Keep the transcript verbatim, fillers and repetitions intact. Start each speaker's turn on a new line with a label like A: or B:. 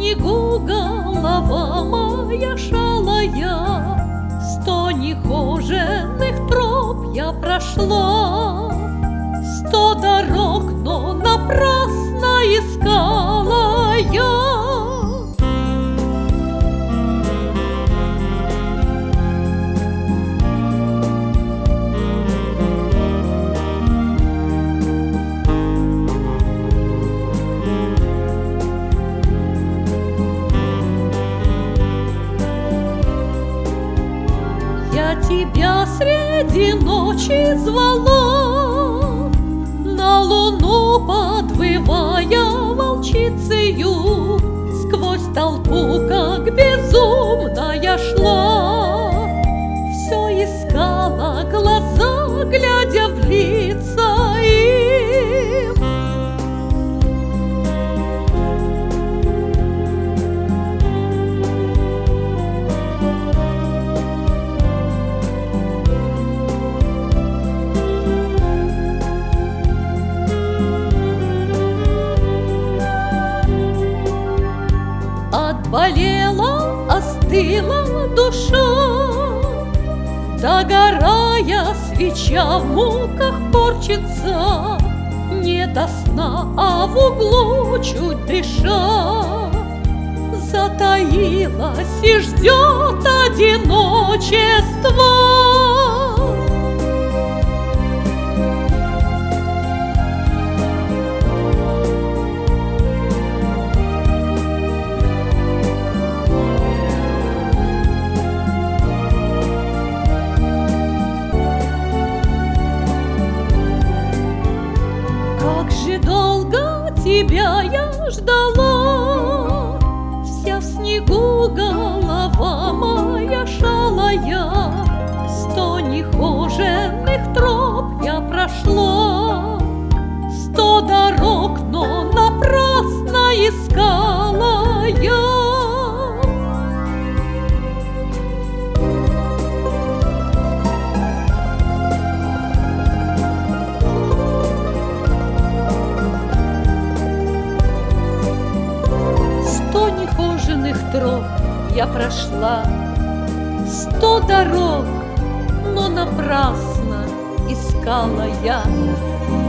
A: снегу голова моя шалая, сто нехоженных троп я прошла, сто дорог, но напрасно искала я. Я тебя среди ночи звала, на луну подвывая волчицею, сквозь толпу, как безумная, шла. Все искала, глаза глядя в лица им. Отболела, остыла душа, догорая свеча в муках корчится, не до сна, а в углу чуть дыша, затаилась и ждет одиночества. Как же долго тебя я ждала, вся в снегу голова моя шалая, сто нехоженных троп я прошла, сто дорог, но напрасно искала я. Сто нехоженных троп я прошла, сто дорог, но напрасно искала я.